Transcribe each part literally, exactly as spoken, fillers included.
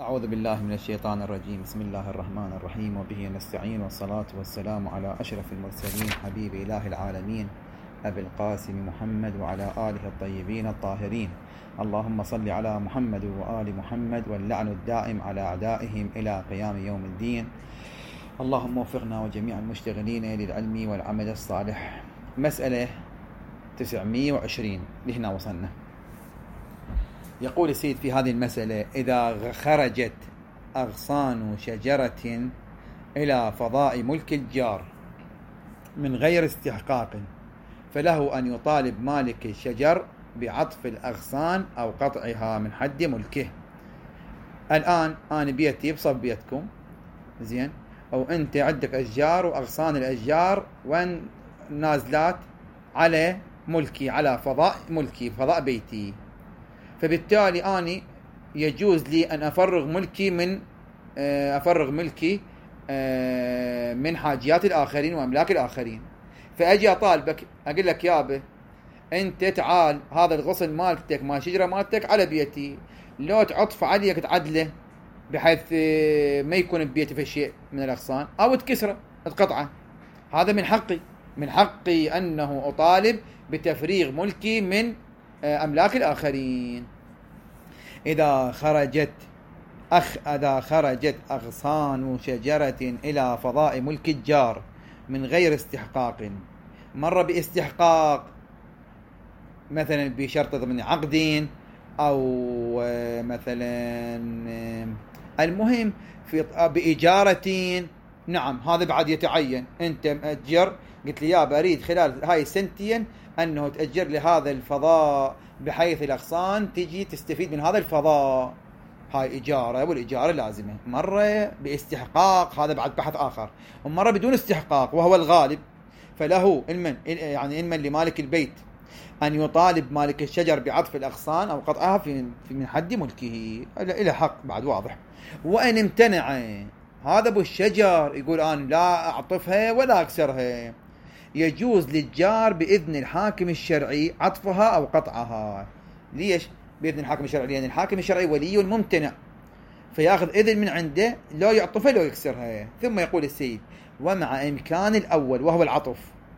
أعوذ بالله من الشيطان الرجيم. بسم الله الرحمن الرحيم، وبه نستعين، والصلاة والسلام على أشرف المرسلين حبيب إله العالمين أبي القاسم محمد وعلى آله الطيبين الطاهرين. اللهم صل على محمد وآل محمد، واللعن الدائم على أعدائهم إلى قيام يوم الدين. اللهم وفقنا وجميع المشتغلين للعلم والعمل الصالح. مسألة تسعمائة وعشرين لهنا وصلنا. يقول السيد في هذه المسألة: إذا خرجت أغصان شجرة إلى فضاء ملك الجار من غير استحقاق، فله أن يطالب مالك الشجر بعطف الأغصان أو قطعها من حد ملكه. الآن أنا بيتي بصف بيتكم، زين، أو أنت عندك أشجار، وأغصان الأشجار وين نازلات على ملكي، على فضاء ملكي، فضاء بيتي، فبالتالي أنا يجوز لي أن أفرغ ملكي من أفرغ ملكي من حاجيات الآخرين وأملاك الآخرين. فأجي أطالبك أقول لك: يابا أنت تعال، هذا الغصن مالتك ما شجرة مالتك على بيتي، لو تعطف عليك تعدله بحيث ما يكون ببيتي في شيء من الأغصان، أو تكسره تقطعه. هذا من حقي من حقي أنه أطالب بتفريغ ملكي من أملاك الآخرين. إذا خرجت أخ إذا خرجت أغصان شجرة إلى فضاء ملك الجار من غير استحقاق، مر باستحقاق مثلا بشرط ضمن عقد، أو مثلا المهم في بإجارة، نعم هذا بعد يتعين. أنت مأجر، قلت لي: يا بريد خلال هاي السنتين أنه تأجر لهذا الفضاء بحيث الأغصان تجي تستفيد من هذا الفضاء، هاي إجارة، والإجارة لازمة. مرة باستحقاق، هذا بعد بحث آخر، ومرة بدون استحقاق وهو الغالب، فله المن يعني المن لمالك البيت أن يطالب مالك الشجر بعطف الأغصان أو قطعها في من حد ملكه، إلى حق بعد واضح. وإن امتنع هذا أبو الشجر يقول: أنا لا أعطفها ولا أكسرها، يجوز للجار بإذن الحاكم الشرعي عطفها أو قطعها. ليش بإذن الحاكم الشرعي؟ لأن الحاكم الشرعي ولي الممتنع، فيأخذ إذن من عنده، لا يعطفها لا يكسرها. ثم يقول السيد: ومع إمكان الأول وهو العطف،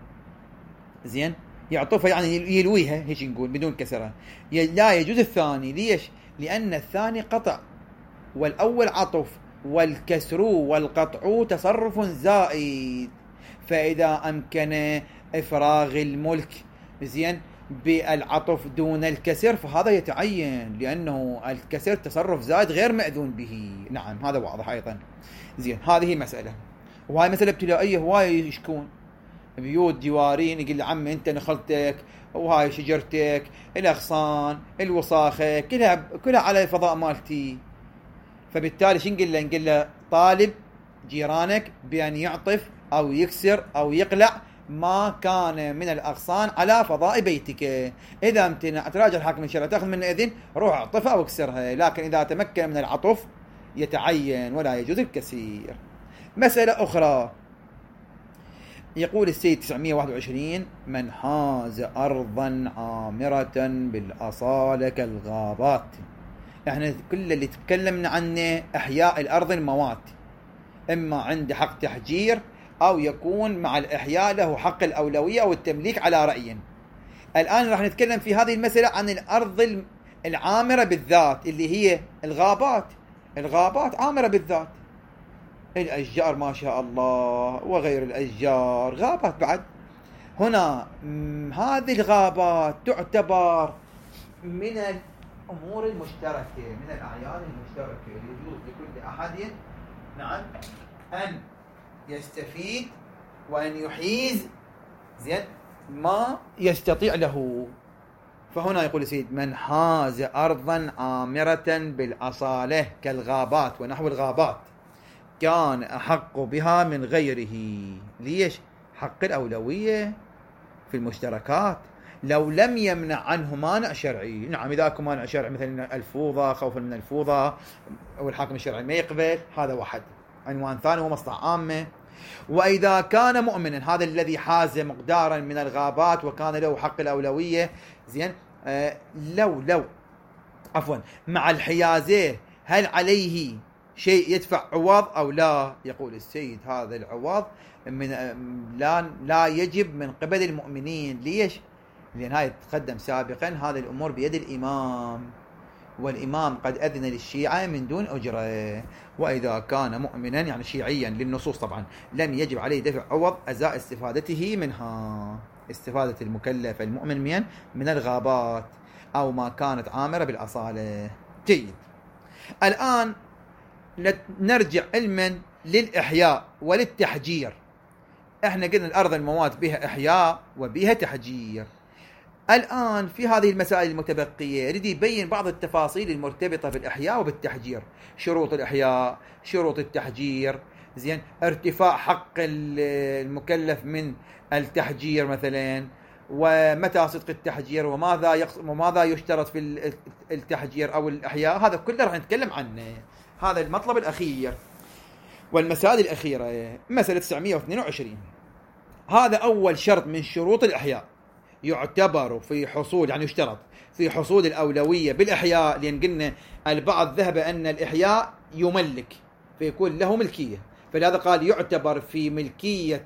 زين، يعطفها يعني يلويها، هيك نقول، بدون كسرها. لا يجوز الثاني. ليش؟ لأن الثاني قطع والأول عطف، والكسر والقطع تصرف زائد. فإذا أمكن إفراغ الملك، زين، بالعطف دون الكسر، فهذا يتعين، لأنه الكسر تصرف زائد غير مأذون به. نعم هذا واضح أيضا. زين، هذه مسألة، وهاي مسألة ابتلائية هواي يشكون بيوت جوارين، يقول لي: عمي أنت نخلتك وهاي شجرتك، الأغصان، الوصاخة، كلها كلها على الفضاء مالتي. فبالتالي شو نقول له؟ نقول له: طالب جيرانك بأن يعطف أو يكسر أو يقلع ما كان من الأغصان على فضاء بيتك. إذا امتنع تراجع الحاكم الشرعي، تأخذ منه إذن، روح اعطفها أو اكسرها. لكن إذا تمكن من العطف يتعين ولا يجوز الكسير. مسألة أخرى، يقول السيد تسعمائة وواحد وعشرين: من حاز أرضا عامرة بالأصالة كالغابات. احنا كل اللي تكلمنا عنه إحياء الأرض الموات، إما عنده حق تحجير أو يكون مع الإحياء له حق الأولوية أو التمليك على رأي. الآن راح نتكلم في هذه المسألة عن الأرض العامرة بالذات، اللي هي الغابات. الغابات عامرة بالذات، الأشجار ما شاء الله وغير الأشجار غابات بعد. هنا هذه الغابات تعتبر من الأمور المشتركة، من الأعيان المشتركة، يجوز لكل أحد، نعم، أن يستفيد وأن يحيز، زين، ما يستطيع له. فهنا يقول السيد: من حاز أرضا عامرة بالأصالة كالغابات ونحو الغابات كان أحق بها من غيره. ليش؟ حق الأولوية في المشتركات، لو لم يمنع عنه مانع شرعي. نعم، إذا كان مانع شرعي مثل الفوضى، خوفا من الفوضى، أو الحاكم الشرعي ما يقبل، هذا واحد عنوان ثاني ومصلحة عامة. وإذا كان مؤمنا، هذا الذي حاز مقدارا من الغابات وكان له حق الأولوية، زين، آه لو لو عفوا مع الحيازة هل عليه شيء يدفع عوض أو لا؟ يقول السيد هذا العوض من لا لا يجب من قبل المؤمنين. ليش؟ لأن هاي تقدم سابقا هذه الأمور بيد الإمام، والإمام قد أذن للشيعة من دون أجرة، وإذا كان مؤمنا يعني شيعيا للنصوص طبعا لم يجب عليه دفع عوض أزاء استفادته منها، استفادة المكلف المؤمن من من الغابات أو ما كانت عامرة بالأصالة. جيد، الآن نرجع علما للإحياء وللتحجير. احنا قلنا الأرض الموات بها إحياء وبها تحجير. الآن في هذه المسائل المتبقية يريد يبين بعض التفاصيل المرتبطة بالإحياء وبالتحجير، شروط الإحياء، شروط التحجير، زين، ارتفاع حق المكلف من التحجير مثلا، ومتى صدق التحجير، وماذا يقص... وماذا يشترط في التحجير أو الإحياء. هذا كله راح نتكلم عنه. هذا المطلب الأخير. والمسائل الأخيرة مسألة تسعمائة واثنين وعشرين، هذا أول شرط من شروط الإحياء، يعتبر في حصول يعني يشترط في حصول الأولوية بالإحياء، لأن قلنا البعض ذهب أن الإحياء يملك فيكون له ملكية، فلهذا قال يعتبر في ملكية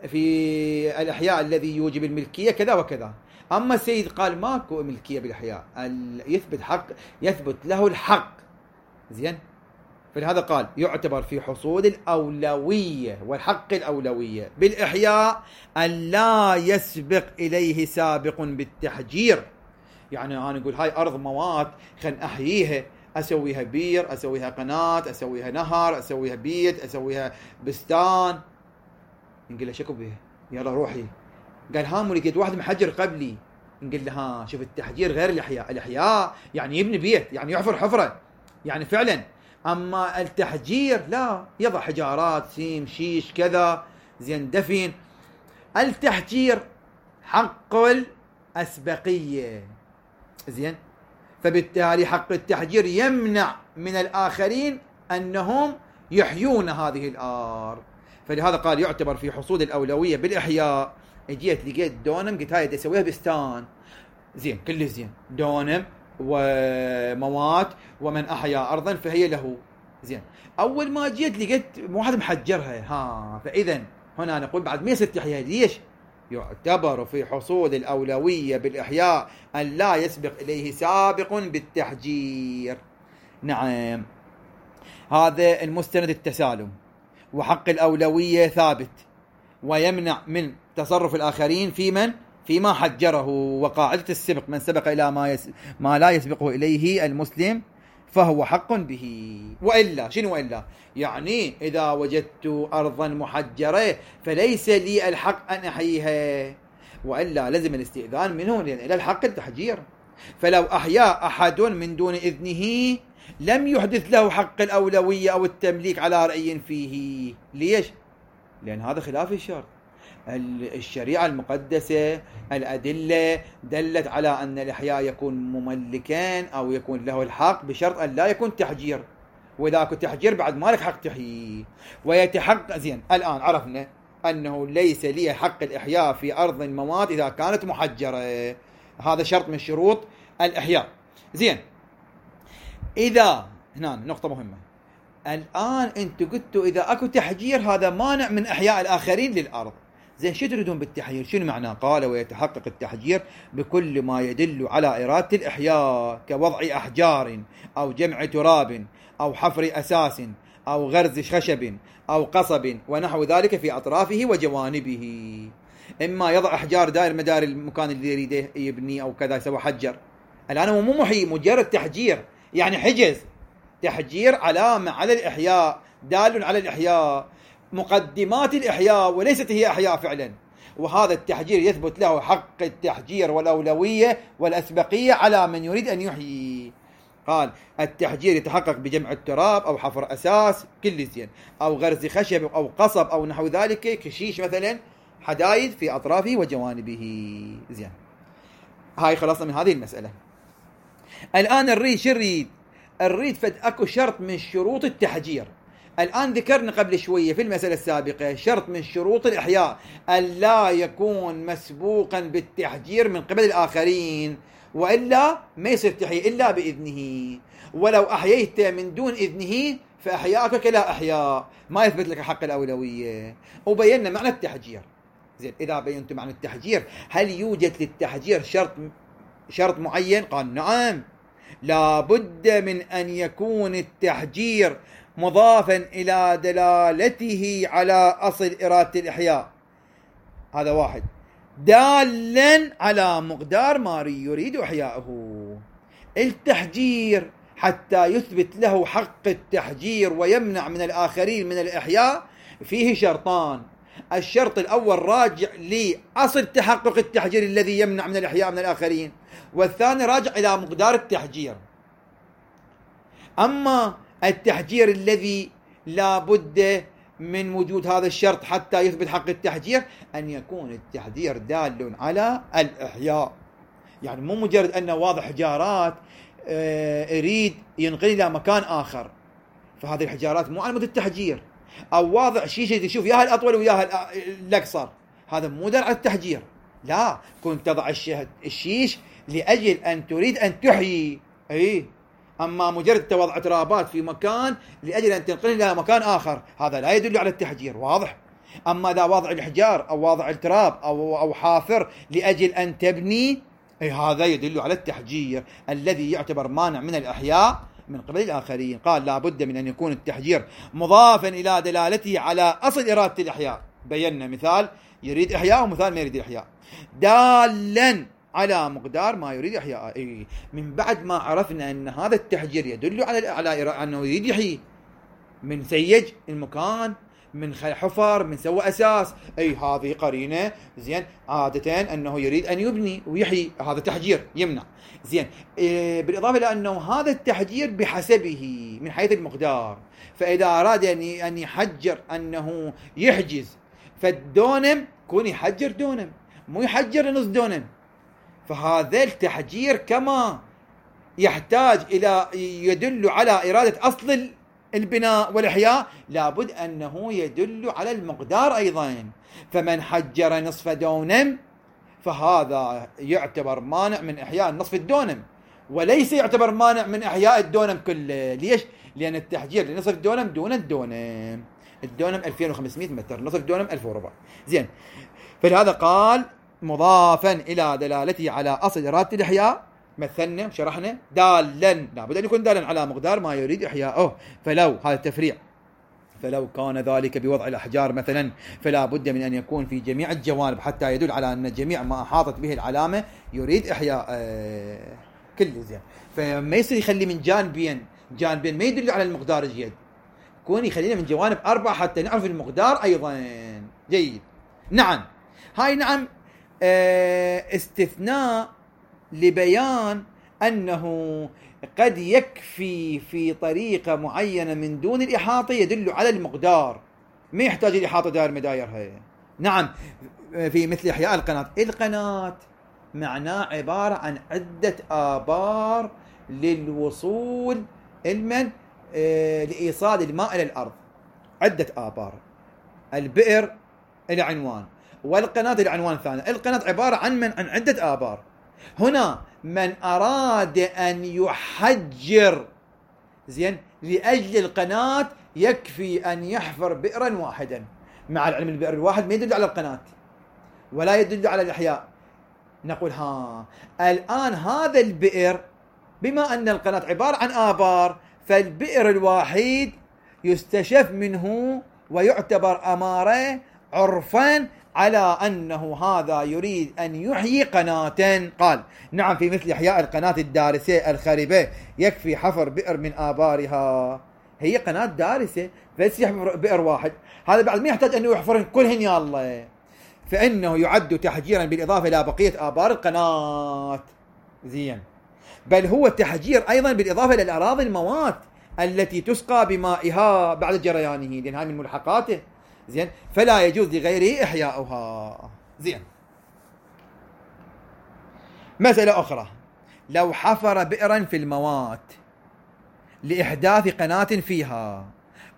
في الإحياء الذي يوجب الملكية كذا وكذا. أما السيد قال ماكو ملكية بالإحياء، يثبت حق، يثبت له الحق، زين، فلهذا قال يعتبر في حصول الأولوية والحق الأولوية بالإحياء أن لا يسبق إليه سابق بالتحجير. يعني أنا أقول هاي أرض موات خل أحييها، أسويها بير، أسويها قناة، أسويها نهر، أسويها بيت، أسويها بستان. نقول له شكو بيها، يلا روحي. قال هام لقيت واحد محجر قبلي. نقول له ها شوف التحجير غير الإحياء، الإحياء يعني يبني بيت، يعني يحفر حفرة، يعني فعلا. أما التحجير لا، يضع حجارات سيم شيش كذا، زين، دفن. التحجير حق الأسبقية، زين، فبالتالي حق التحجير يمنع من الآخرين أنهم يحيون هذه الأرض، فلهذا قال يعتبر في حصول الأولوية بالإحياء. اجيت لقيت دونم قلت هاي اسويها بستان، زين، كل زين، دونم وموات ومن أحيا أرضا فهي له، زين. أول ما جيت لقيت واحد محجرها، ها، فإذا هنا نقول بعد ما يصير تحيا. ليش؟ يعتبر في حصول الأولوية بالإحياء أن لا يسبق إليه سابق بالتحجير. نعم، هذا المستند التسالم، وحق الأولوية ثابت، ويمنع من تصرف الآخرين في من فيما حجره. وقاعدة السبق من سبق إلى ما, يس... ما لا يسبقه إليه المسلم فهو حق به. وإلا شنو وإلا؟ يعني إذا وجدت أرضا محجرة فليس لي الحق أن أحييها، وإلا لازم الاستئذان منه، لأن إلى الحق التحجير. فلو أحيا أحد من دون إذنه لم يحدث له حق الأولوية أو التمليك على رأي فيه. ليش؟ لأن هذا خلاف الشرط. الشريعة المقدسة الأدلة دلت على أن الإحياء يكون مملكان أو يكون له الحق بشرط أن لا يكون تحجير، وإذا كنت تحجير بعد ما لك حق تحيي ويتحقق. زين، الآن عرفنا أنه ليس لي حق الإحياء في أرض الموات إذا كانت محجرة، هذا شرط من شروط الإحياء. زين، إذا هنا نقطة مهمة، الآن أنت قلتوا إذا أكو تحجير هذا مانع من إحياء الآخرين للأرض. زين، شو تريدون بالتحجير؟ شنو معناه؟ قال ويتحقق التحجير بكل ما يدل على إرادة الإحياء كوضع أحجار أو جمع تراب أو حفر أساس أو غرز خشب أو قصب ونحو ذلك في أطرافه وجوانبه. إما يضع أحجار دائر مدار المكان اللي يريده يبني أو كذا يسوي حجر. الآن هو مو محيي، مجرد تحجير، يعني حجز. تحجير علامة على الإحياء، دال على الإحياء، مقدمات الإحياء، وليست هي إحياء فعلا. وهذا التحجير يثبت له حق التحجير والأولوية والأسبقية على من يريد أن يحيي. قال التحجير يتحقق بجمع التراب أو حفر أساس كل زين، أو غرز خشب أو قصب أو نحو ذلك كشيش مثلا، حدايد في أطرافه وجوانبه. زين، هاي خلصنا من هذه المسألة. الآن الريد شو الريد؟ الريد فد أكو شرط من شروط التحجير. الآن ذكرنا قبل شوية في المسألة السابقة شرط من شروط الإحياء أن لا يكون مسبوقا بالتحجير من قبل الآخرين، وإلا ما يصير تحيي إلا بإذنه. ولو أحييت من دون إذنه فأحياك كلا أحياء، ما يثبت لك حق الأولوية. وبينا معنى التحجير. زين، إذا بينت معنى التحجير، هل يوجد للتحجير شرط شرط معين؟ قال نعم، لا بد من أن يكون التحجير مضافا إلى دلالته على أصل إرادة الإحياء، هذا واحد، دالا على مقدار ما يريد إحياؤه. التحجير حتى يثبت له حق التحجير ويمنع من الآخرين من الإحياء فيه شرطان. الشرط الأول راجع لأصل تحقق التحجير الذي يمنع من الإحياء من الآخرين، والثاني راجع إلى مقدار التحجير. أما التحجير الذي لا بد من وجود هذا الشرط حتى يثبت حق التحجير، أن يكون التحجير دال على الإحياء، يعني مو مجرد أنه واضح حجارات يريد ينقل إلى مكان آخر، فهذه الحجارات مو على مود التحجير، أو واضع شيشة تشوف ياها الأطول وياها الأقصر، هذا مو دال على التحجير. لا، كنت تضع الشيش لأجل أن تريد أن تحيي، أي أما مجرد وضع ترابات في مكان لأجل أن تنقل إلى مكان آخر، هذا لا يدل على التحجير، واضح. أما إذا واضع الحجار أو واضع التراب أو أو حافر لأجل أن تبني، أي هذا يدل على التحجير الذي يعتبر مانع من الإحياء من قبل الآخرين. قال لا بد من أن يكون التحجير مضافا إلى دلالته على أصل إرادة الإحياء. بينا مثال يريد إحياء ومثال ما يريد إحياء. دالا على مقدار ما يريد إحياء، إيه من بعد ما عرفنا أن هذا التحجير يدل على على أنه يريد يحيي، من سيج المكان، من حفر، من سوى أساس، أي هذه قرينة. زين، عادة أنه يريد أن يبني ويحيي، هذا تحجير يمنع. زين، إيه بالإضافة إلى أنه هذا التحجير بحسبه من حيث المقدار، فإذا أراد أن يحجر أنه يحجز فالدونم كون يحجر دونم، مو يحجر نص دونم. فهذا التحجير كما يحتاج إلى يدل على إرادة أصل البناء والإحياء، لابد أنه يدل على المقدار أيضا. فمن حجر نصف دونم فهذا يعتبر مانع من إحياء نصف الدونم، وليس يعتبر مانع من إحياء الدونم كله. ليش؟ لأن التحجير لنصف الدونم دون الدونم، الدونم ألفين وخمسمائة متر، نصف الدونم ألف وربع. زين، فلهذا قال مضافا إلى دلالته على أصل إرادة الإحياء، مثلنا وشرحنا دالا، لابد أن يكون دالا على مقدار ما يريد إحياءه. فلو، هذا التفريع، فلو كان ذلك بوضع الأحجار مثلا، فلا بد من أن يكون في جميع الجوانب حتى يدل على أن جميع ما أحاطت به العلامة يريد إحياء آه كل. زين، فما يصير يخلي من جانبين، جانبين ما يدل على المقدار الجيد، يكون يخلينا من جوانب أربعة حتى نعرف المقدار أيضا. جيد. نعم، هاي نعم آه استثناء لبيان أنه قد يكفي في طريقة معينة من دون الإحاطة يدل على المقدار، ما يحتاج الإحاطة دائر مدايرها. نعم، في مثل إحياء القناة. القناة معناه عبارة عن عدة آبار للوصول المن آه لإيصال الماء إلى الأرض، عدة آبار. البئر إلى عنوان، والقناة إلى عنوان ثاني. القناة عبارة عن من عن عدة آبار. هنا من أراد أن يحجر زين لأجل القناة يكفي أن يحفر بئرا واحدا، مع العلم البئر الواحد ما يدل على القناة ولا يدل على الإحياء. نقول ها الآن هذا البئر بما أن القناة عبارة عن آبار، فالبئر الواحد يستشف منه ويعتبر أمارة عرفا على أنه هذا يريد أن يحيي قناة. قال نعم، في مثل إحياء القناة الدارسة الخربة يكفي حفر بئر من آبارها. هي قناة دارسة بس يحفر بئر واحد، هذا بعد ما يحتاج أنه يحفرن كلهن يا الله، فإنه يعد تحجيرا بالإضافة إلى بقية آبار القناة. زين، بل هو تحجير أيضا بالإضافة إلى الأراضي الموات التي تسقى بمائها بعد جريانه، لأن هذه من ملحقاته. زين، فلا يجوز لغيره إحياؤها. زين، مسألة أخرى، لو حفر بئرا في الموات لإحداث قناة فيها،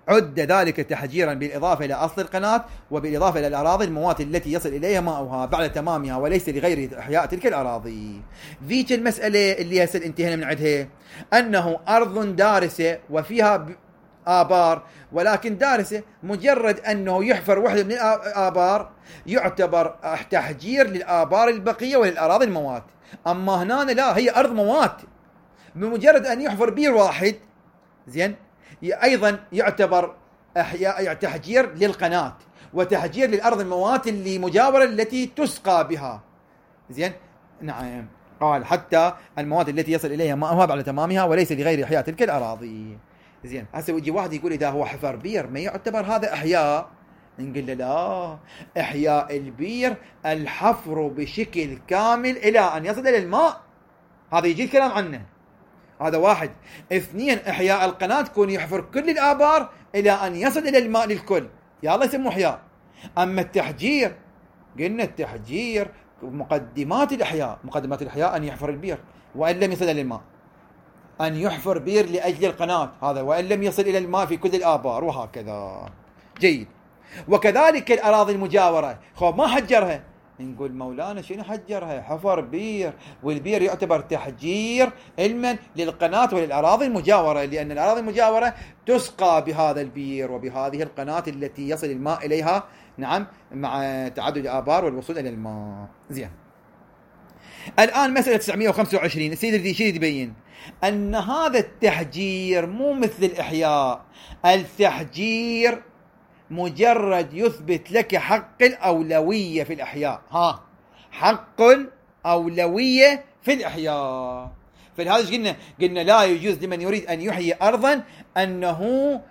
عد ذلك تحجيرا بالإضافة إلى أصل القناة وبالإضافة إلى الأراضي الموات التي يصل إليها ماؤها بعد تمامها وليس لغير إحياء تلك الأراضي. ذيك المسألة اللي هسه انتهينا من عندها أنه أرض دارسة وفيها آبار، ولكن دارسة مجرد أنه يحفر وحدة من الآبار يعتبر تحجير للآبار البقية وللأراضي الموات. أما هنا لا، هي أرض موات، بمجرد أن يحفر بير واحد زين أيضا يعتبر إحياء تحجير للقناة وتحجير للأرض الموات اللي مجاورة التي تسقى بها. زين نعم، قال حتى المواد التي يصل إليها ماءها بعد تمامها وليس لغير إحياء تلك الأراضي. زين هسه يجي واحد يقول إذا هو حفر بير ما يعتبر هذا إحياء؟ نقول له لا، إحياء البير الحفر بشكل كامل إلى أن يصل إلى الماء، هذا يجي الكلام عنه. هذا واحد. اثنين، إحياء القناة يكون يحفر كل الآبار إلى أن يصل إلى الماء للكل، يا الله يسموه إحياء. أما التحجير قلنا التحجير مقدمات الإحياء، مقدمات الإحياء أن يحفر البير وإن لم يصل إلى الماء، أن يحفر بير لأجل القناة هذا وإن لم يصل إلى الماء في كل الآبار وهكذا. جيد. وكذلك الأراضي المجاورة، خب ما حجرها، نقول مولانا شنو حجرها؟ حفر بير، والبير يعتبر تحجير علما للقناة وللأراضي المجاورة، لأن الأراضي المجاورة تسقى بهذا البير وبهذه القناة التي يصل الماء إليها، نعم، مع تعدد الآبار والوصول إلى الماء. زين. الآن مسألة تسعمائة وخمسة وعشرين السيد الذي يبين أن هذا التحجير مو مثل الإحياء. التحجير مجرد يثبت لك حق الأولوية في الإحياء، ها حق الأولوية في الإحياء. فلهذا قلنا قلنا لا يجوز لمن يريد أن يحيي أرضا أنه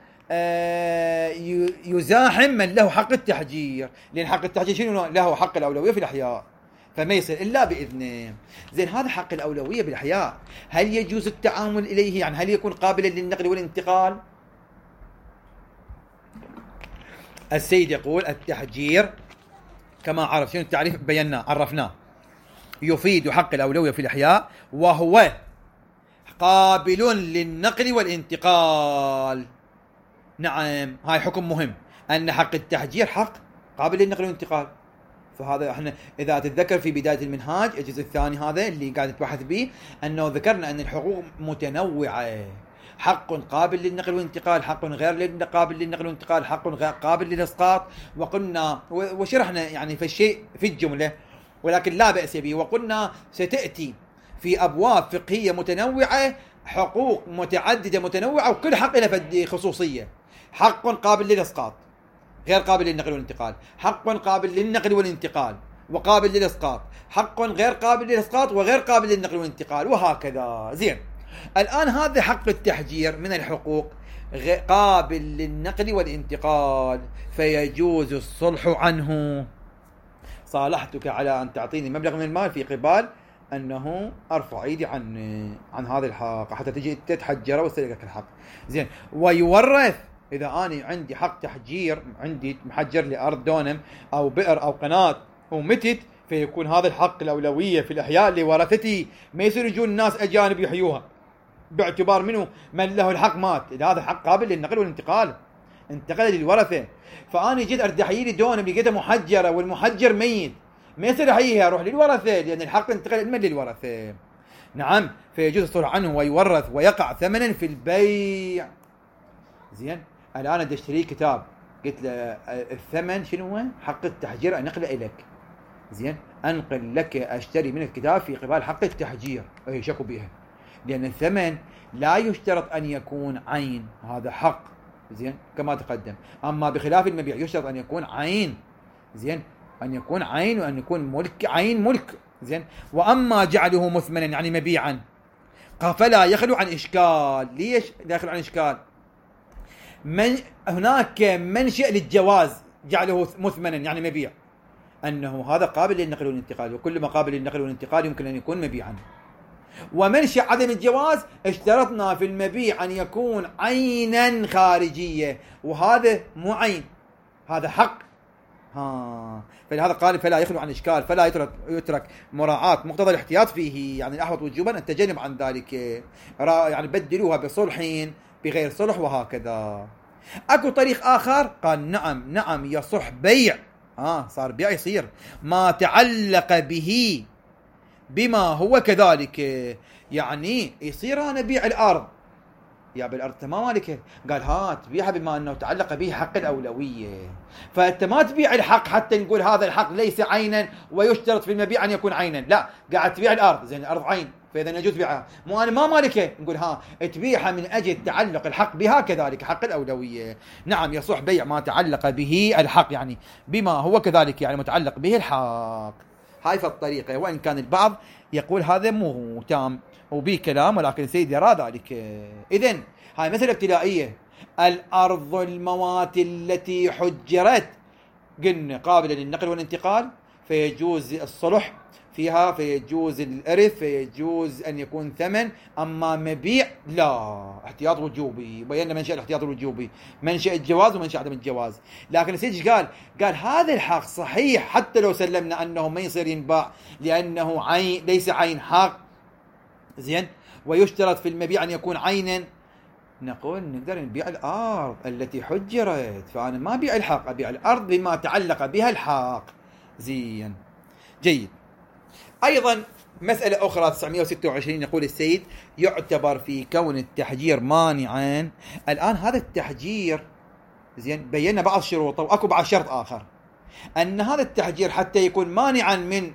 يزاحم من له حق التحجير، لأن حق التحجير شنو؟ له حق الأولوية في الإحياء، فما يصير إلا بإذنه. زين، هذا حق الأولوية بالإحياء، هل يجوز التعامل إليه؟ يعني هل يكون قابلا للنقل والانتقال؟ السيد يقول التحجير كما عرف شنو التعريف بيناه عرفناه، يفيد حق الأولوية في الإحياء وهو قابل للنقل والانتقال. نعم، هاي حكم مهم، أن حق التحجير حق قابل للنقل والانتقال. فهذا احنا إذا تتذكر في بداية المنهاج الجزء الثاني هذا اللي قاعد نتبحث به، أنه ذكرنا أن الحقوق متنوعة، حق قابل للنقل والانتقال، حق غير قابل للنقل والانتقال، حق غير قابل للإسقاط. وقلنا وشرحنا يعني في الشيء في الجملة، ولكن لا بأس به. وقلنا ستأتي في أبواب فقهية متنوعة حقوق متعددة متنوعة، وكل حق له خصوصية. حق قابل للإسقاط، غير قابل للنقل والانتقال، حق قابل للنقل والانتقال وقابل للإسقاط، حق غير قابل للإسقاط وغير قابل للنقل والانتقال، وهكذا. زين، الآن هذا حق التحجير من الحقوق قابل للنقل والانتقال، فيجوز الصلح عنه. صالحتك على أن تعطيني مبلغ من المال في قبال أنه أرفع إيدي عن عن هذا الحق حتى تجي تتحجر ويستلقك الحق. زين، ويورث. إذا أنا عندي حق تحجير، عندي محجر لأرض دونم أو بئر أو قناة ومتت، فيكون هذا الحق الأولوية في الإحياء لورثتي، ما يصير يجون الناس أجانب يحيوها باعتبار منه من له الحق مات. إذا هذا الحق قابل للنقل والانتقال انتقل للورثة، فأنا جيت أرد أحيي دونم لقيتها محجرة والمحجر ميت، ما يصير أحييها، أروح للورثة لأن الحق انتقل من للورثة. نعم، فيجوز الصلح عنه ويورث ويقع ثمنا في البيع. زين، الآن أدي أشتري كتاب، قلت له الثمن شنو هو؟ حق التحجير أنقله إليك. زين، أنقل لك أشتري من الكتاب في قبال حق التحجير. أي شكوا بها، لأن الثمن لا يشترط أن يكون عين، هذا حق. زين، كما تقدم. أما بخلاف المبيع يشترط أن يكون عين. زين، أن يكون عين وأن يكون ملك، عين ملك. زين، وأما جعله مثمنا يعني مبيعا فلا يخلو عن إشكال. ليش لا يخلو عن إشكال؟ من هناك منشأ للجواز جعله مثمنا يعني مبيع، أنه هذا قابل للنقل والانتقال، وكل ما قابل للنقل والانتقال يمكن أن يكون مبيعا. ومنشأ عدم الجواز اشترطنا في المبيع أن يكون عينا خارجية، وهذا مو عين، هذا حق. ها، فلهذا قال فلا يخلو عن إشكال، فلا يترك, يترك مراعاة مقتضى الاحتياط فيه، يعني الأحوط وجوبا أن تجنب عن ذلك، يعني بدلوها بصلحين بغير صلح وهكذا. أكو طريق آخر؟ قال نعم نعم يصح بيع، آه صار بيع يصير ما تعلق به بما هو كذلك. يعني يصير أنا بيع الأرض، يا بالأرض تمام مالك، قال ها تبيعها بما أنه تعلق به حق الأولوية، فأنت ما تبيع الحق حتى نقول هذا الحق ليس عينا ويشترط في المبيع أن يكون عينا، لا قاعد تبيع الأرض، زين الأرض عين فإذا يجوز بيعها، مو أنا ما مالكه نقول ها تبيعها من أجل تعلق الحق بها كذلك حق الأولوية. نعم يصح بيع ما تعلق به الحق، يعني بما هو كذلك يعني متعلق به الحق. هاي في الطريقة، وإن كان البعض يقول هذا مو تام وبه كلام، ولكن السيد يرى ذلك. إذن هاي مثل ابتدائية، الأرض الموات التي حجرت قلنا قابلة للنقل والانتقال، فيجوز الصلح فيها، فيجوز الإرث، فيجوز أن يكون ثمن. أما مبيع لا، احتياط وجوبي، بينا منشأ الاحتياط الوجوبي، منشأ الجواز ومنشأ عدم الجواز. لكن السيد قال قال هذا الحق صحيح حتى لو سلمنا أنه ما يصير ينباع لأنه عين ليس عين حق، زين، ويشترط في المبيع أن يكون عينا، نقول نقدر نبيع الأرض التي حجرت، فأنا ما أبيع الحق، أبيع الأرض بما تعلق بها الحق. زين جيد. أيضا مسألة أخرى تسعمائة وستة وعشرين، يقول السيد يعتبر في كون التحجير مانعا. الآن هذا التحجير زين بينا بعض شروطه، وأكو بعض شرط آخر، أن هذا التحجير حتى يكون مانعا من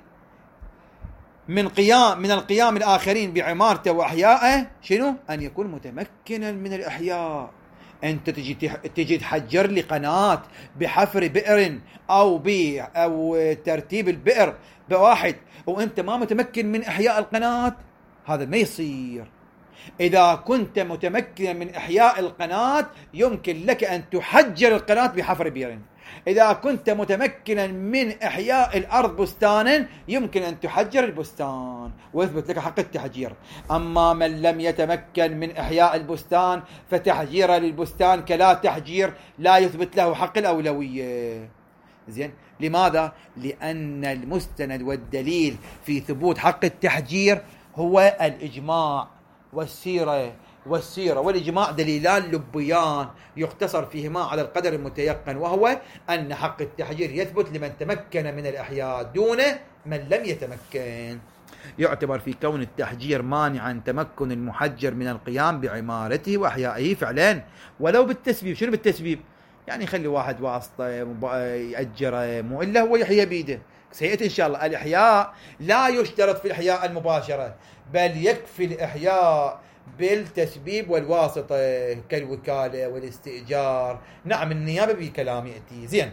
من قيام من القيام الآخرين بعمارته وإحيائه، شنو؟ أن يكون متمكنا من الإحياء. أنت تجي تجي تحجر لي قناة بحفر بئر أو ب أو ترتيب البئر بواحد وأنت ما متمكن من إحياء القناة، هذا ما يصير. إذا كنت متمكنا من إحياء القناة يمكن لك أن تحجر القناة بحفر بئر. إذا كنت متمكنا من إحياء الأرض بستانا يمكن أن تحجر البستان ويثبت لك حق التحجير. أما من لم يتمكن من إحياء البستان فتحجير للبستان كلا تحجير، لا يثبت له حق الأولوية. زين، لماذا؟ لأن المستند والدليل في ثبوت حق التحجير هو الإجماع والسيرة والسيرة والإجماع دليلان لبيان يقتصر فيهما على القدر المتيقن، وهو أن حق التحجير يثبت لمن تمكن من الإحياء دون من لم يتمكن. يعتبر في كون التحجير مانعا تمكن المحجر من القيام بعمارته وإحيائه فعلا ولو بالتسبيب. شنو بالتسبيب؟ يعني يخلي واحد واسطة يأجره، مو إلا هو يحيى بيده. سيأتي إن شاء الله. الإحياء لا يشترط في الإحياء المباشرة، بل يكفي الإحياء بالتسبيب والواسطة كالوكالة والاستئجار. نعم النيابة بكلام يأتي. زين،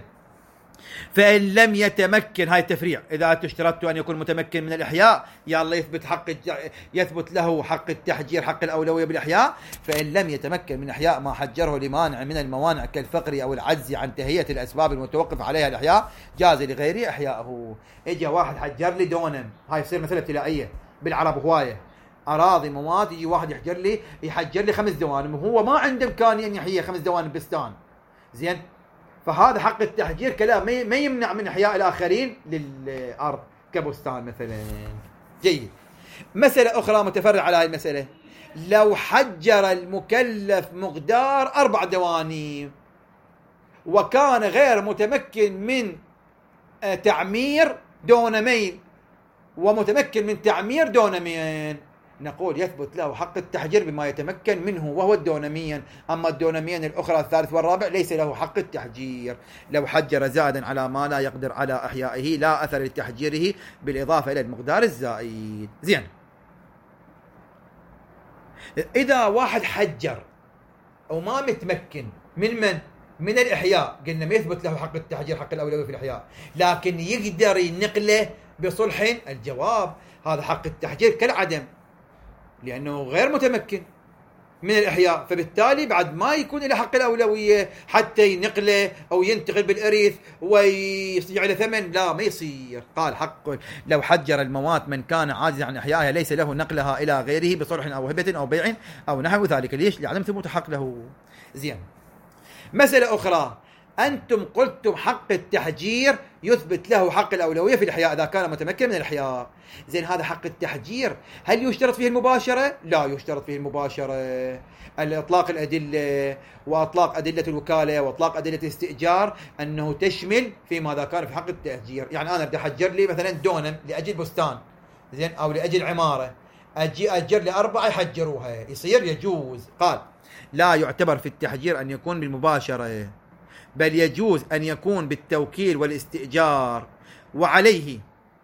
فإن لم يتمكن، هاي التفريع، إذا تشترطت أن يكون متمكن من الإحياء يا الله يثبت حق يثبت له حق التحجير حق الأولوية بالإحياء. فإن لم يتمكن من إحياء ما حجره لمانع من الموانع كالفقر أو العجز عن تهيئة الأسباب المتوقف عليها الإحياء جاز لغيره إحياءه. إجا واحد حجر لي دونم، هاي يصير مثل ابتلائية بالعرب هواية، أراضي موات، يجي واحد يحجر لي يحجر لي خمس دوانم وهو ما عنده إمكانية أن يحيي خمس دوانم بستان. زين، فهذا حق التحجير كلام ما يمنع من إحياء الآخرين للأرض كبستان مثلا. جيد. مسألة أخرى متفرعة على هذه المسألة، لو حجر المكلف مقدار أربع دواني وكان غير متمكن من تعمير دونمين ومتمكن من تعمير دونمين، نقول يثبت له حق التحجير بما يتمكن منه وهو الدونميا. أما الدونميا الأخرى الثالث والرابع ليس له حق التحجير. لو حجر زادا على ما لا يقدر على إحيائه لا أثر لتحجيره بالإضافة إلى المقدار الزائد. زين، إذا واحد حجر وما متمكن من من من الإحياء، قلنا ما يثبت له حق التحجير حق الأولوية في الإحياء، لكن يقدر ينقله بصلح. الجواب هذا حق التحجير كالعدم، لأنه غير متمكن من الإحياء، فبالتالي بعد ما يكون له حق الأولوية حتى ينقله أو ينتقل بالإرث ويصير له ثمن، لا ما يصير. قال حق لو حجر الموات من كان عاجزا عن إحيائها ليس له نقلها إلى غيره بصلح أو هبة أو بيع أو نحو ذلك. ليش؟ لعدم ثبوت حق له. زين، مسألة أخرى، أنتم قلتم حق التحجير يثبت له حق الأولوية في الإحياء إذا كان متمكن من الإحياء. زين هذا حق التحجير هل يشترط فيه المباشرة؟ لا يشترط فيه المباشرة. الإطلاق الأدلة وأطلاق أدلة الوكالة وأطلاق أدلة الاستئجار أنه تشمل فيما إذا كان في حق التحجير. يعني أنا بدي أحجر لي مثلا دونم لأجل بستان زين أو لأجل عمارة، أجي أجر لي أربعة يحجروها، يصير يجوز. قال لا يعتبر في التحجير أن يكون بالمباشرة، بل يجوز أن يكون بالتوكيل والاستئجار. وعليه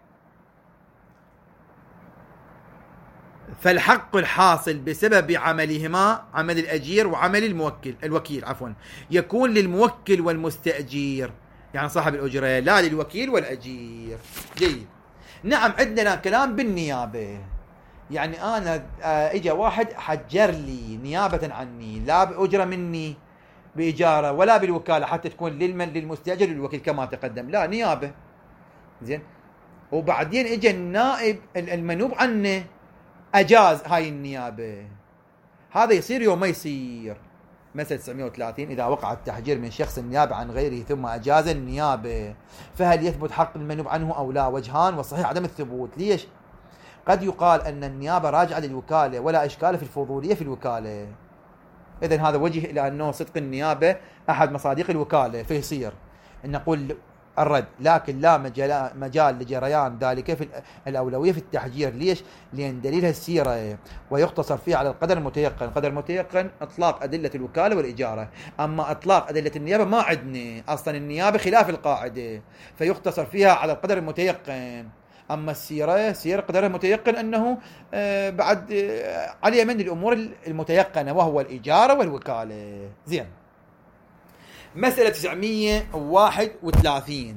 فالحق الحاصل بسبب عملهما، عمل الأجير وعمل الموكل الوكيل عفوا، يكون للموكل والمستأجير، يعني صاحب الأجرة، لا للوكيل والأجير. جيد. نعم عندنا كلام بالنيابة، يعني أنا إجا واحد حجر لي نيابة عني، لا بأجرة مني بإجارة ولا بالوكالة حتى تكون للمن للمستأجر للوكيل كما تقدم، لا نيابة. زين. وبعدين إجا النائب المنوب عنه أجاز هاي النيابة، هذا يصير يوم ما يصير. مثل تسعمائة وثلاثين إذا وقع التحجير من شخص النيابة عن غيره ثم أجاز النيابة، فهل يثبت حق المنوب عنه أو لا؟ وجهان والصحيح عدم الثبوت. ليش؟ قد يقال أن النيابة راجعة للوكالة ولا إشكال في الفضولية في الوكالة، إذن هذا وجه إلى أنه صدق النيابة أحد مصادق الوكالة، فيصير أن نقول الرد. لكن لا مجال, مجال لجريان ذلك في الأولوية في التحجير. ليش؟ لأن دليلها السيرة ويقتصر فيها على القدر المتيقن. القدر المتيقن إطلاق أدلة الوكالة والإجارة، أما إطلاق أدلة النيابة ما عندنا أصلا، النيابة خلاف القاعدة فيقتصر فيها على القدر المتيقن. أما السيرة سيرة قدرها المتيقن أنه آه بعد آه على من الأمور المتيقنة وهو الإجارة والوكالة. زين. مسألة تسعمائة وواحد وثلاثين.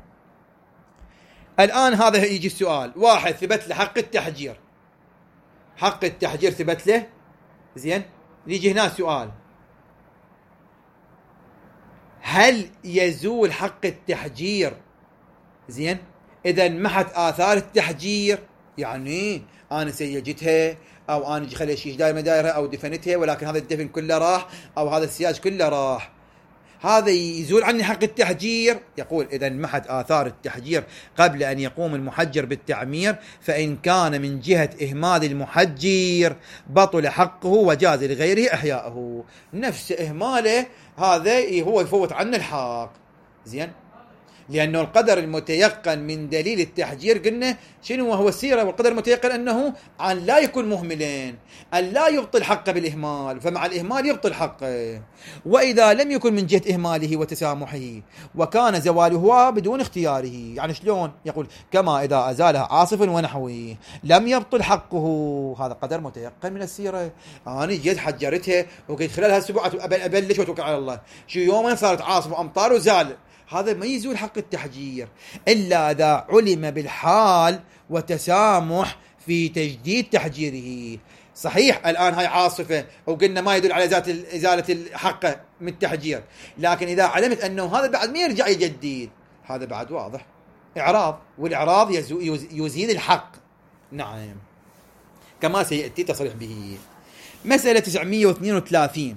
الآن هذا يجي السؤال، واحد ثبت له حق التحجير، حق التحجير ثبت له. زين. يجي هنا سؤال، هل يزول حق التحجير زين إذا محت آثار التحجير؟ يعني أنا سيجتها أو أنا خلي شيء دائما دايرها أو دفنتها ولكن هذا الدفن كله راح أو هذا السياج كله راح، هذا يزول عني حق التحجير؟ يقول إذا محت آثار التحجير قبل أن يقوم المحجر بالتعمير، فإن كان من جهة إهمال المحجر بطل حقه وجاز لغيره إحياءه. نفس إهماله هذا هو يفوت عنه الحق. زين. لأنه القدر المتيقن من دليل التحجير قلنا شنو هو السيرة، والقدر المتيقن أنه عن لا يكون مهملين، أن لا يبطل حقه بالإهمال، فمع الإهمال يبطل حقه. وإذا لم يكن من جهة إهماله وتسامحه وكان زواله بدون اختياره، يعني شلون؟ يقول كما إذا أزالها عاصف ونحوه لم يبطل حقه، هذا قدر متيقن من السيرة. أنا جيت حجرتها وقلت خلال هالسبوعات أبلش وتوكل على الله، شو يومين صارت عاصف وأمطار وزال، هذا ما يزول حق التحجير إلا إذا علم بالحال وتسامح في تجديد تحجيره. صحيح الآن هاي عاصفة وقلنا ما يدل على إزالة الحق من التحجير، لكن إذا علمت أنه هذا بعد ما يرجع يجديد، هذا بعد واضح إعراض، والإعراض يزيد الحق. نعم كما سيأتي تصريح به. مسألة تسعمائة واثنين وثلاثين.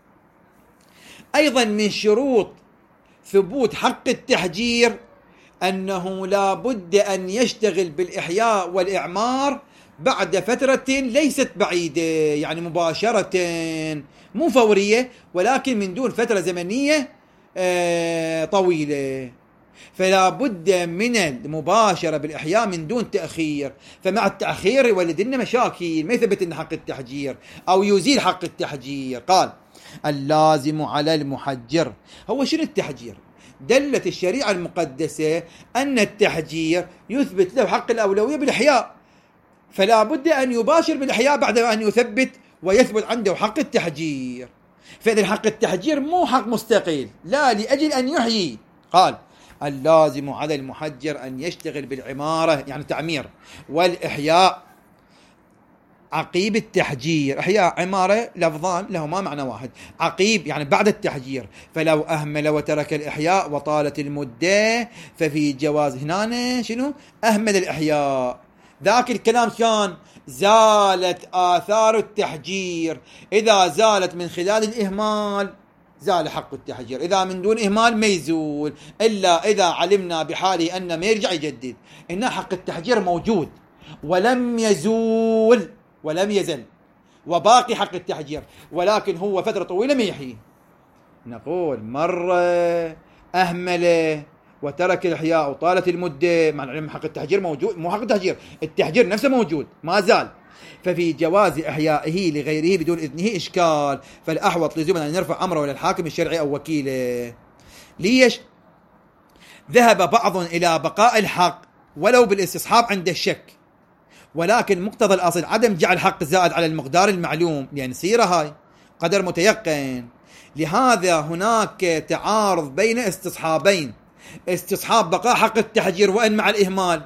أيضا من شروط ثبوت حق التحجير أنه لا بد أن يشتغل بالإحياء والإعمار بعد فترة ليست بعيدة، يعني مباشرة مو فورية ولكن من دون فترة زمنية طويلة، فلا بد من المباشرة بالإحياء من دون تأخير. فمع التأخير يولد لنا مشاكل، ما يثبت لنا حق التحجير أو يزيل حق التحجير. قال اللازم على المحجر. هو شنو التحجير؟ دلت الشريعة المقدسة أن التحجير يثبت له حق الأولوية بالإحياء، فلا بد أن يباشر بالإحياء بعد أن يثبت ويثبت عنده حق التحجير. فإذا حق التحجير مو حق مستقل، لا لأجل أن يحيي. قال اللازم على المحجر أن يشتغل بالعمارة يعني تعمير والإحياء عقيب التحجير. إحياء عمارة لفظان لهما معنى واحد، عقيب يعني بعد التحجير، فلو أهمل وترك الإحياء وطالت المدة ففي جواز. هنا شنو؟ أهمل الإحياء. ذاك الكلام كان زالت آثار التحجير، إذا زالت من خلال الإهمال زال حق التحجير. إذا من دون إهمال ما يزول، إلا إذا علمنا بحاله أن ما يرجع يجدد. إن حق التحجير موجود ولم يزول ولم يزل، وباقي حق التحجير، ولكن هو فترة طويلة ما يحيي. نقول مرة أهمله وترك الإحياء وطالت المدة، مع العلم حق التحجير موجود، مو حق التحجير، التحجير نفسه موجود ما زال، ففي جواز إحيائه لغيره بدون إذنه إشكال، فالأحوط لزوما أن نرفع أمره للحاكم الشرعي أو وكيله. ليش؟ ذهب بعض إلى بقاء الحق ولو بالاستصحاب عند الشك، ولكن مقتضى الأصل عدم جعل حق زائد على المقدار المعلوم، لأن سيرة هاي قدر متيقن. لهذا هناك تعارض بين استصحابين: استصحاب بقاء حق التحجير وإن مع الإهمال،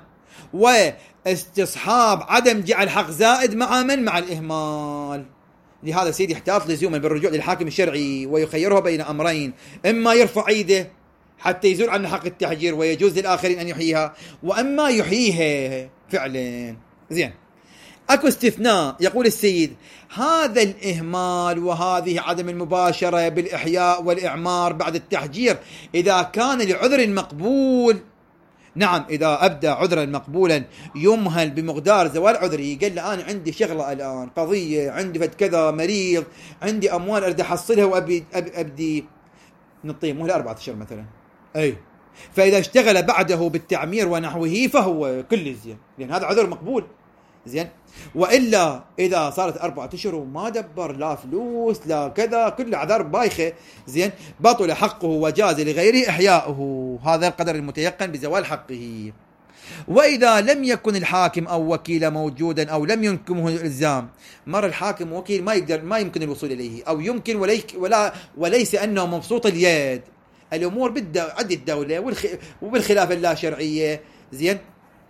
واستصحاب عدم جعل حق زائد مع من مع الإهمال. لهذا سيدي يحتاط لزوما بالرجوع للحاكم الشرعي ويخيره بين أمرين: إما يرفع ايده حتى يزول عنه حق التحجير ويجوز للآخرين أن يحييها، وأما يحييها فعلا. زين، أكو استثناء. يقول السيد: هذا الإهمال وهذه عدم المباشرة بالإحياء والإعمار بعد التحجير إذا كان لعذر مقبول. نعم، إذا أبدى عذرا مقبولا يمهل بمقدار زوال عذري. قال له: أنا عندي شغلة الآن، قضية، عندي فد كذا، مريض، عندي أموال أريد أحصلها وأبدي أبدي نطيه مهلة أربعة أشهر مثلا. أي، فإذا اشتغل بعده بالتعمير ونحوه فهو كل زين، لأن هذا عذر مقبول. زين، وإلا إذا صارت أربعة أشهر وما دبر لا فلوس لا كذا، كل أعذار بايخة، زين، بطل حقه وجاز لغيره إحياؤه. هذا القدر المتيقن بزوال حقه. وإذا لم يكن الحاكم أو وكيل موجودا أو لم يمكنه الإلزام، مر الحاكم وكيل ما يقدر ما يمكن الوصول إليه، أو يمكن وليك ولا وليس أنه مبسوط اليد. الأمور بالد عند الدولة والخ... وبالخلافة اللا شرعية. زين،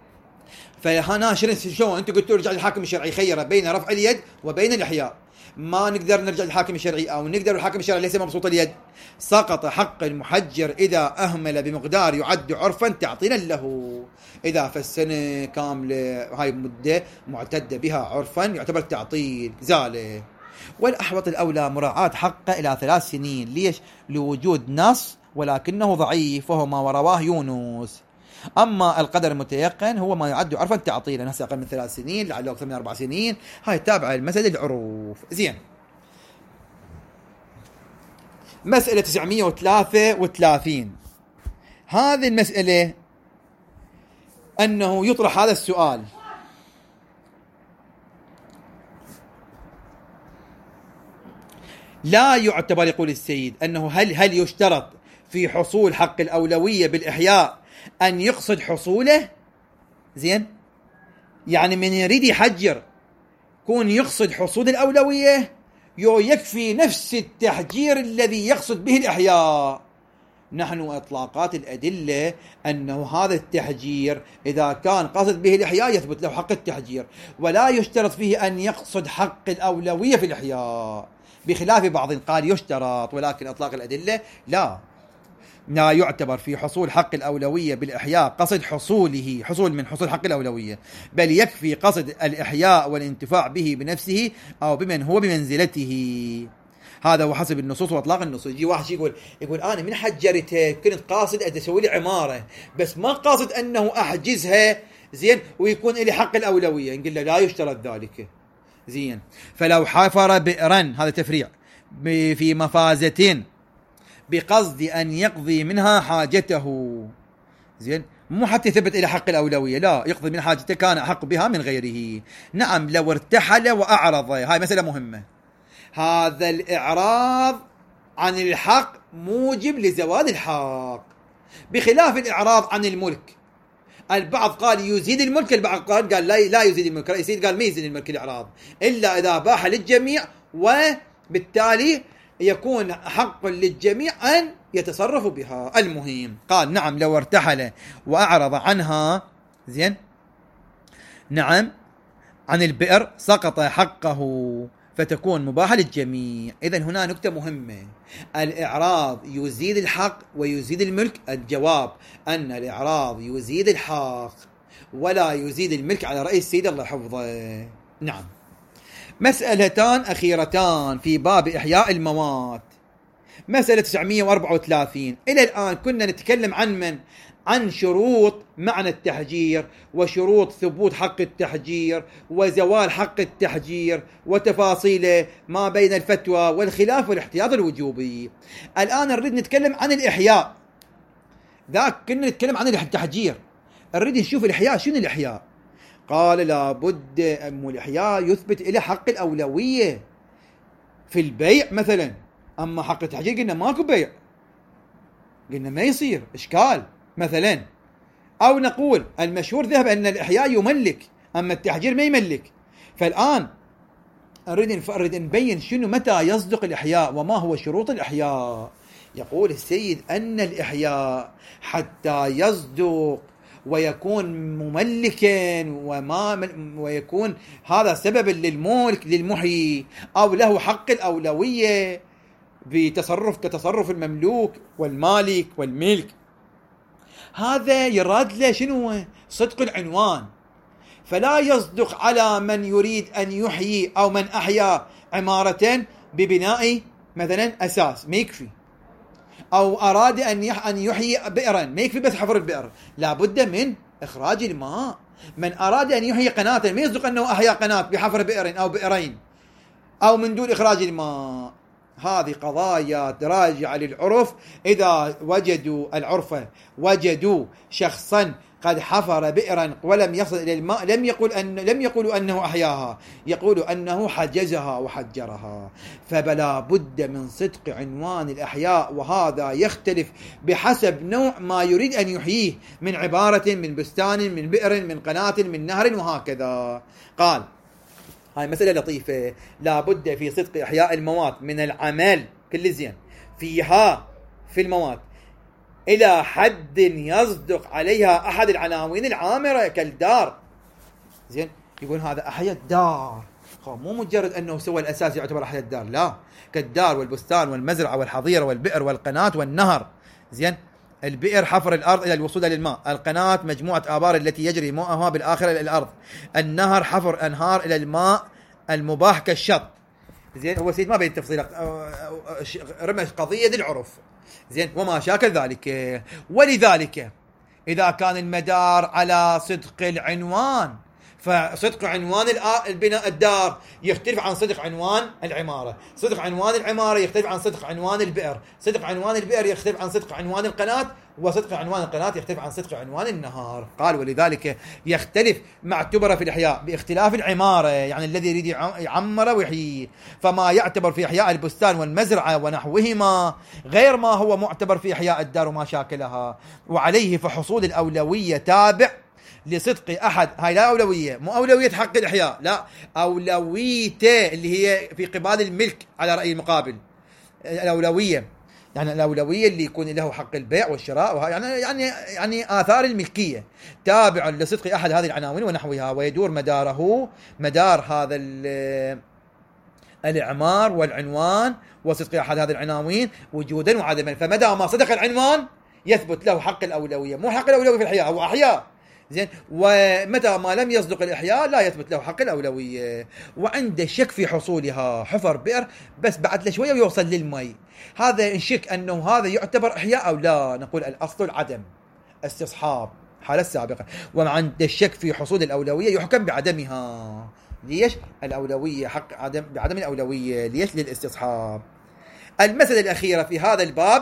فهنا شلون انت قلت رجع للحاكم الشرعي خيره بين رفع اليد وبين الإحياء، ما نقدر نرجع للحاكم الشرعي، او نقدر الحاكم الشرعي ليس مبسوط اليد. سقط حق المحجر اذا اهمل بمقدار يعد عرفا تعطيلا له. اذا في السنه كامله هاي مده معتده بها عرفا يعتبر تعطيل، زاله. والاحوط الاولى مراعاه حقه الى ثلاث سنين. ليش؟ لوجود نص ولكنه ضعيف وهو ما ورواه يونس. أما القدر المتيقن هو ما يعد عرفا تعطيلا، هسه أقل من ثلاث سنين لعله أكثر من أربع سنين، هاي تابعة المسألة العروف. زين، مسألة تسعمية وثلاثة وثلاثين. هذه المسألة أنه يطرح هذا السؤال: لا يعتبر، يقول السيد، أنه هل هل يشترط في حصول حق الأولوية بالإحياء أن يقصد حصوله؟ زين، يعني من يريد يحجر كون يقصد حصول الأولوية، يو يكفي نفس التحجير الذي يقصد به الإحياء. نحن إطلاقات الأدلة أنه هذا التحجير إذا كان قصد به الإحياء يثبت له حق التحجير، ولا يشترط فيه أن يقصد حق الأولوية في الإحياء، بخلاف بعض قال يشترط، ولكن إطلاق الأدلة لا لا يعتبر في حصول حق الأولوية بالإحياء قصد حصوله، حصول من حصول حق الأولوية، بل يكفي قصد الإحياء والانتفاع به بنفسه أو بمن هو بمنزلته. هذا هو حسب النصوص وإطلاق النصوص. يجي واحد يقول يقول أنا من حجرته كنت قاصد أسوي لي عمارة، بس ما قاصد أنه أحجزها، زين، ويكون لي حق الأولوية. نقول له لا يشترط ذلك. زين، فلو حفر بئرا، هذا تفريع، في مفازة بقصد أن يقضي منها حاجته، زين، مو حتى يثبت إلى حق الأولوية، لا، يقضي من حاجته كان أحق بها من غيره. نعم، لو ارتحل وأعرض، هاي مسألة مهمة. هذا الإعراض عن الحق موجب لزوال الحق، بخلاف الإعراض عن الملك. البعض قال يزيد الملك، البعض قال قال لا لا يزيد الملك، يزيد قال ما يزيد الملك الإعراض إلا إذا باح للجميع، وبالتالي يكون حق للجميع أن يتصرفوا بها. المهم قال نعم لو ارتحل وأعرض عنها، زين، نعم، عن البئر سقط حقه فتكون مباحة للجميع. إذن هنا نكتة مهمة: الإعراض يزيد الحق ويزيد الملك. الجواب أن الإعراض يزيد الحق ولا يزيد الملك على رأي السيد الله حفظه. نعم. مسألتان أخيرتان في باب إحياء الموات. مسألة تسعمئة وأربعة وثلاثين. إلى الآن كنا نتكلم عن من؟ عن شروط معنى التحجير، وشروط ثبوت حق التحجير، وزوال حق التحجير، وتفاصيله ما بين الفتوى والخلاف والاحتياط الوجوبي. الآن نريد نتكلم عن الإحياء. ذاك كنا نتكلم عن التحجير، نريد نشوف الإحياء. شنو الإحياء؟ قال لابد أن الإحياء يثبت إلى حق الأولوية في البيع مثلا. أما حق التحجير قلنا ماكو بيع، قلنا ما يصير، إشكال مثلا. أو نقول المشهور ذهب أن الإحياء يملك، أما التحجير ما يملك. فالآن نريد نريد نبين شنو متى يصدق الإحياء وما هو شروط الإحياء. يقول السيد أن الإحياء حتى يصدق ويكون مملكا وما ويكون هذا سببا للملك للمحيي، أو له حق الأولوية بتصرف كتصرف المملوك والمالك والملك، هذا يراد له شنو؟ صدق العنوان. فلا يصدق على من يريد أن يحيي أو من أحيا عمارة ببناء مثلا أساس، ما يكفي. أو أراد أن أن يحيي بئرا، ما يكفي بس حفر البئر، لابد من إخراج الماء. من أراد أن يحيي قناة، ما يصدق أنه أحيا قناة بحفر بئر أو بئرين أو من دون إخراج الماء. هذه قضايا راجعة للعرف. إذا وجدوا العرفة وجدوا شخصا قد حفر بئرا ولم يصل إلى الماء، لم يقول أن لم يقولوا أنه أحياها، يقولوا أنه حجزها وحجرها. فبلا بد من صدق عنوان الأحياء، وهذا يختلف بحسب نوع ما يريد أن يحييه، من عبارة من بستان، من بئر، من قناة، من نهر، وهكذا. قال هاي مسألة لطيفة. لا بد في صدق إحياء المواد من العمل كل زين فيها في المواد إلى حد يصدق عليها أحد العناوين العامرة كالدار. زين، يقول هذا أحيا الدار، مو مجرد أنه سوى الأساس يعتبر أحيا الدار، لا، كالدار والبستان والمزرعة والحظيرة والبئر والقناة والنهر. زين، البئر حفر الأرض إلى الوصول للماء، القناة مجموعة آبار التي يجري ماءها بالآخرة إلى الأرض، النهر حفر أنهار إلى الماء المباح كالشط. زين، هو سيد ما بين تفصيل، رمش قضية العرف. زين، وما شاكل ذلك. ولذلك إذا كان المدار على صدق العنوان، فصدق عنوان البناء الدار يختلف عن صدق عنوان العمارة، صدق عنوان العمارة يختلف عن صدق عنوان البئر، صدق عنوان البئر يختلف عن صدق عنوان القناة، وصدق عنوان القناة يختلف عن صدق عنوان النهار. قال ولذلك يختلف ما اعتبر في الإحياء باختلاف العمارة، يعني الذي يريد يعمر ويحيي، فما يعتبر في إحياء البستان والمزرعة ونحوهما غير ما هو معتبر في إحياء الدار وما شاكلها. وعليه فحصول الأولوية تابع لصدق أحد، هاي لا أولوية، مو أولوية حق الإحياء، لا، أولويته اللي هي في قبال الملك على رأي المقابل. الأولوية يعني الأولوية اللي يكون له حق البيع والشراء، وها يعني يعني يعني آثار الملكية تابع لصدق أحد هذه العناوين ونحوها، ويدور مداره مدار هذا الإعمار والعنوان وصدق أحد هذه العناوين وجودا وعدما. فمدى ما صدق العنوان يثبت له حق الأولوية، مو حق الأولوية في الإحياء، هو أحياء. زين، ومتى ما لم يصدق الإحياء لا يثبت له حق الأولوية. وعند الشك في حصولها، حفر بئر بس بعد له شوية ويوصل للمي، هذا نشك أنه هذا يعتبر إحياء أو لا، نقول الأصل العدم، استصحاب حالة السابقة. وعند الشك في حصول الأولوية يحكم بعدمها. ليش؟ الأولوية حق عدم بعدم الأولوية، ليش؟ للاستصحاب. المسألة الأخيرة في هذا الباب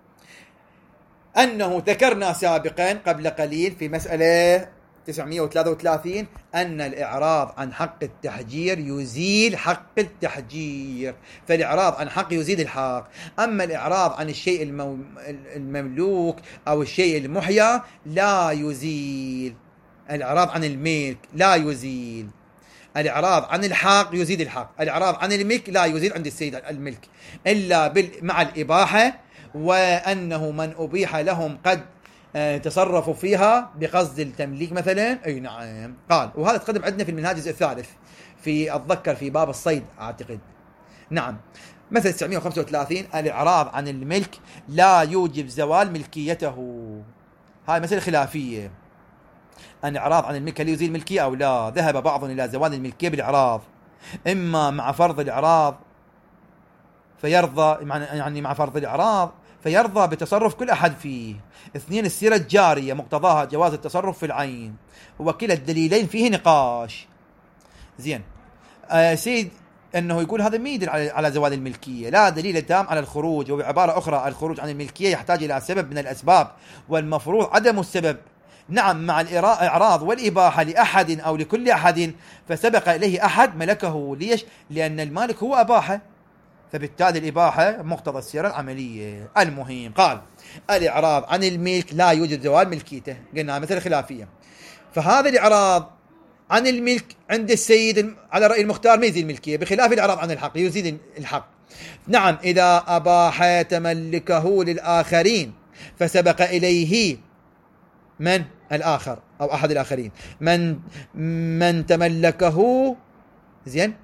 أنه ذكرنا سابقا قبل قليل في مسألة تسعمئة وثلاثة وثلاثين أن الإعراض عن حق التحجير يزيل حق التحجير، فالإعراض عن حق يزيل الحق. أما الإعراض عن الشيء المملوك أو الشيء المحيا لا يزيل. الإعراض عن الملك لا يزيل، الإعراض عن الحق يزيد الحق، الإعراض عن الملك لا يزيل عند السيد الملك إلا مع الإباحة، وأنه من أبيح لهم قد تصرفوا فيها بقصد التمليك مثلا. أي نعم. قال وهذا تقدم عندنا في المنهاج الثالث في أتذكر في باب الصيد أعتقد. نعم. مثل تسعمئة وخمسة وثلاثين الإعراض عن الملك لا يوجب زوال ملكيته. هاي مسألة خلافية، أن إعراض عن الملك هل يزيل ملكية أو لا. ذهب بعض إلى زوال الملكية بالإعراض، إما مع فرض الإعراض فيرضى يعني مع فرض الإعراض فيرضى بتصرف كل أحد فيه. اثنين السيرة الجارية مقتضاها جواز التصرف في العين، وكلا الدليلين فيه نقاش. زين آه سيد أنه يقول هذا ما يدل على, على زوال الملكية، لا دليل تام على الخروج، وبعبارة أخرى الخروج عن الملكية يحتاج إلى سبب من الأسباب، والمفروض عدم السبب. نعم مع الإعراض والإباحة لأحد أو لكل أحد فسبق إليه أحد ملكه. ليش؟ لأن المالك هو أباحه، فبالتالي الإباحة مقتضى السيرة العملية. المهم قال الإعراض عن الملك لا يوجد زوال ملكيته، قلنا مثل خلافية. فهذا الإعراض عن الملك عند السيد على رأي المختار ما يزيد الملكية، بخلاف الإعراض عن الحق يزيد الحق. نعم إذا أباح تملكه للآخرين فسبق إليه من الآخر أو أحد الآخرين من من تملكه زين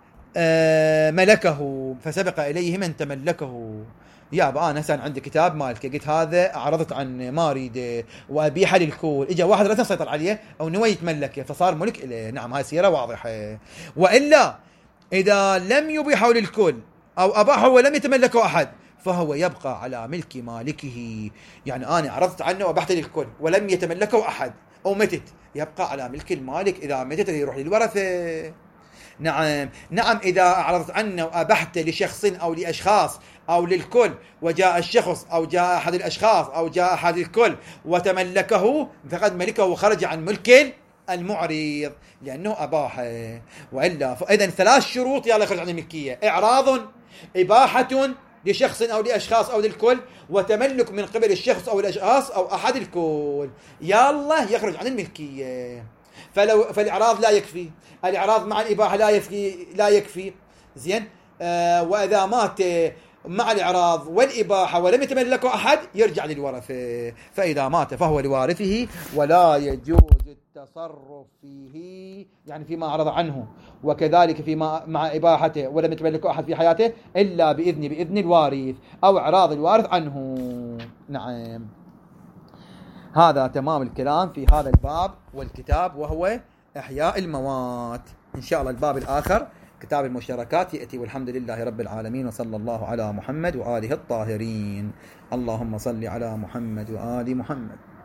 آه ملكه فسبق إليه من تملكه. يا أبا أنا هسه عندي كتاب مالك، قلت هذا أعرضت عن ما أريده وأبيحه للكل، إجا واحد رأسا سيطر عليه أو نوى يتملكه فصار ملك إليه. نعم هاي سيرة واضحة. وإلا إذا لم يبيحه للكل أو أباحه ولم يتملكه أحد فهو يبقى على ملك مالكه. يعني أنا عرضت عنه وأبحته للكل ولم يتملكه أحد أو متت، يبقى على ملك المالك. إذا متت يروح للورثة. نعم نعم إذا أعرضت عنه وأبحته لشخص أو لأشخاص أو للكل وجاء الشخص أو جاء أحد الأشخاص أو جاء أحد الكل وتملكه فقد ملكه وخرج عن ملك المعرض لأنه أباحه. وإلا فإذا ثلاث شروط يلا يخرج عن الملكية: إعراض، إباحة لشخص أو لأشخاص أو للكل، وتملك من قبل الشخص أو الأشخاص أو أحد الكل، يلا يخرج عن الملكية. فلو فالإعراض لا يكفي، الإعراض مع الإباحة لا يكفي لا يكفي زين آه وإذا مات مع الإعراض والإباحة ولم يتملكه أحد يرجع للورثة، فإذا مات فهو لوارثه ولا يجوز التصرف فيه يعني فيما أعرض عنه، وكذلك فيما مع إباحته ولم يتملكه أحد في حياته إلا بإذن بإذن الوارث أو إعراض الوارث عنه. نعم هذا تمام الكلام في هذا الباب والكتاب وهو إحياء الموات. إن شاء الله الباب الآخر كتاب المشتركات يأتي، والحمد لله رب العالمين، وصلى الله على محمد وآله الطاهرين. اللهم صل على محمد وآل محمد.